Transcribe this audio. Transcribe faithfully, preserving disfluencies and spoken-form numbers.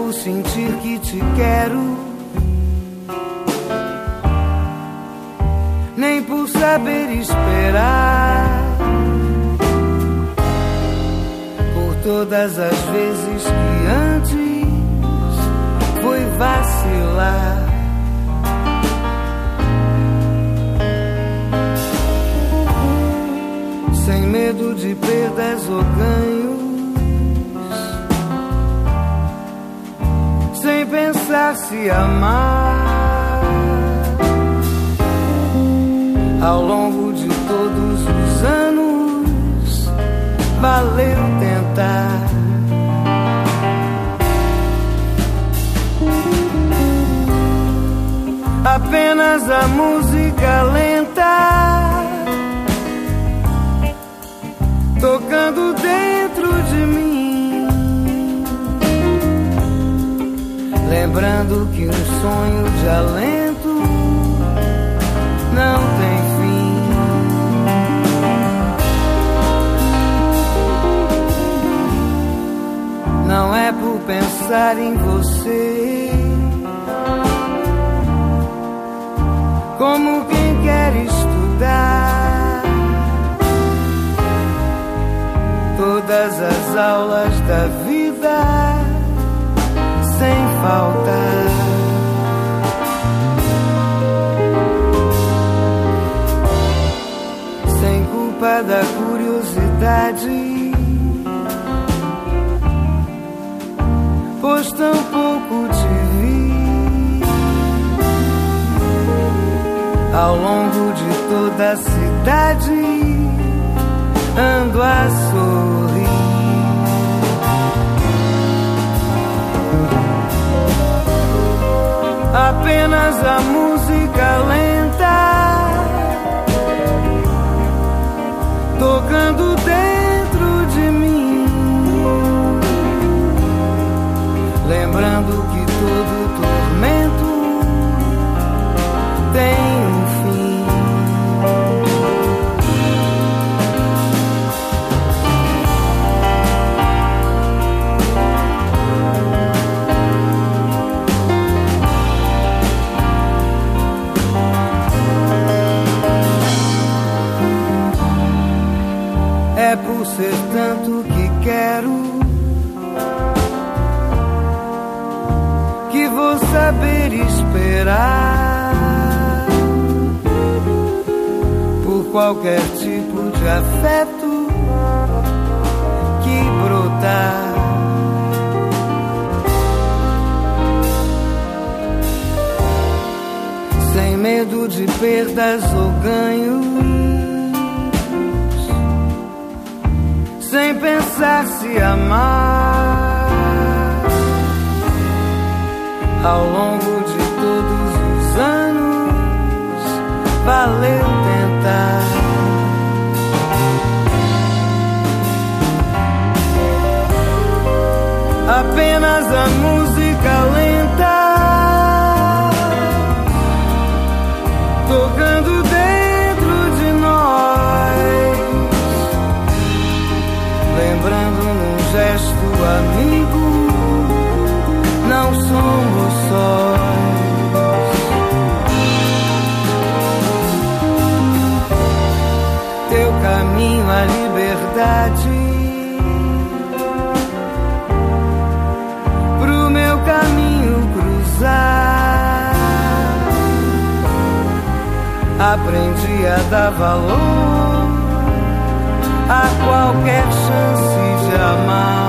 por sentir que te quero, nem por saber esperar, por todas as vezes que antes foi vacilar. Sem medo de perdas ou ganhos, sem pensar se amar. Ao longo de todos os anos, valeu tentar. Apenas a música lenta tocando dentro de mim, lembrando que um sonho de alento não tem fim. Não é por pensar em você como quem quer estudar todas as aulas da vida sem faltar. Sem culpa da curiosidade, pois tão pouco te vi. Ao longo de toda a cidade ando a sorrir. Apenas a música lenta tocando dentro de mim, lembrando que todo tormento tem um fim. É por ser tanto que quero que vou saber esperar por qualquer tipo de afeto que brotar. Sem medo de perdas ou ganhos, sem pensar se amar. Ao longo de todos os anos, valeu tentar. Apenas a música lenta tocando dentro de nós, lembrando num gesto amigo, não somos sós. Teu caminho à liberdade, pro meu caminho cruzar, aprendi a dar valor a qualquer chance de amar.